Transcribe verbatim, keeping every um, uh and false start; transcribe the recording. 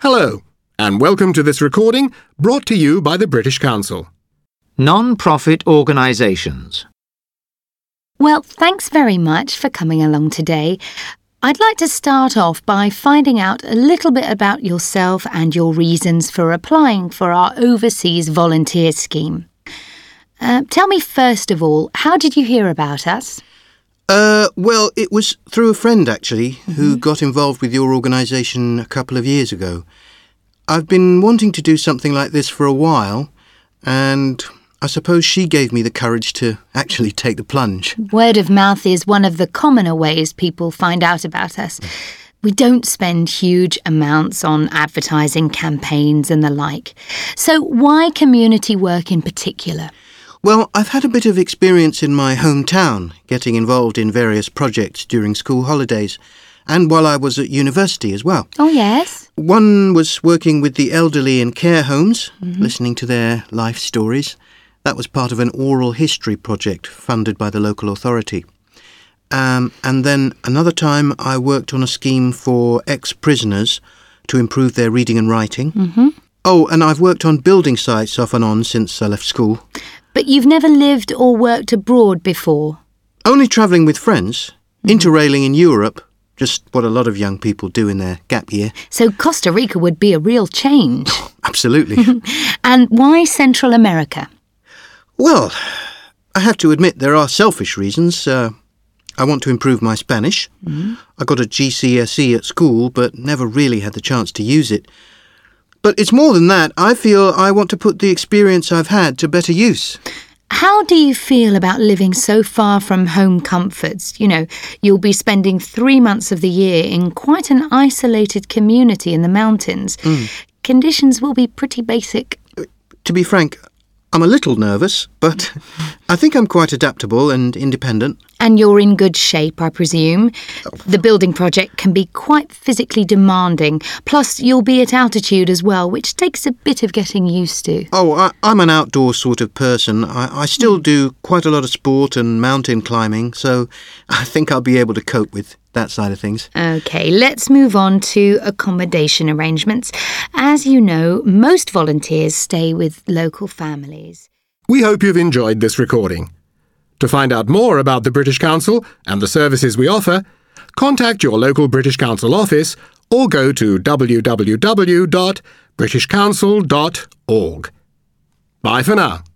Hello, and welcome to this recording brought to you by the British Council. Non-profit organisations. Well, thanks very much for coming along today. I'd like to start off by finding out a little bit about yourself and your reasons for applying for our Overseas Volunteer Scheme. Uh, tell me first of all, how did you hear about us? Uh, well, it was through a friend, actually, Mm-hmm. who got involved with your organisation a couple of years ago. I've been wanting to do something like this for a while, and I suppose she gave me the courage to actually take the plunge. Word of mouth is one of the commoner ways people find out about us. We don't spend huge amounts on advertising campaigns and the like. So why community work in particular? Well, I've had a bit of experience in my hometown, getting involved in various projects during school holidays, and while I was at university as well. Oh, yes? One was working with the elderly in care homes, Mm-hmm. listening to their life stories. That was part of an oral history project funded by the local authority. Um, and then another time I worked on a scheme for ex-prisoners to improve their reading and writing. Mm-hmm. Oh, and I've worked on building sites off and on since I left school. But you've never lived or worked abroad before? Only travelling with friends, interrailing in Europe, just what a lot of young people do in their gap year. So Costa Rica would be a real change. Absolutely. And why Central America? Well, I have to admit there are selfish reasons. Uh, I want to improve my Spanish. Mm. I got a G C S E at school, but never really had the chance to use it. But it's more than that. I feel I want to put the experience I've had to better use. How do you feel about living so far from home comforts? You know, you'll be spending three months of the year in quite an isolated community in the mountains. Mm. Conditions will be pretty basic. To be frank, I'm a little nervous, but I think I'm quite adaptable and independent. And you're in good shape, I presume. The building project can be quite physically demanding. Plus, you'll be at altitude as well, which takes a bit of getting used to. Oh, I, I'm an outdoor sort of person. I, I still do quite a lot of sport and mountain climbing, so I think I'll be able to cope with that side of things. OK, let's move on to accommodation arrangements. As you know, most volunteers stay with local families. We hope you've enjoyed this recording. To find out more about the British Council and the services we offer, contact your local British Council office or go to w w w dot british council dot org. Bye for now.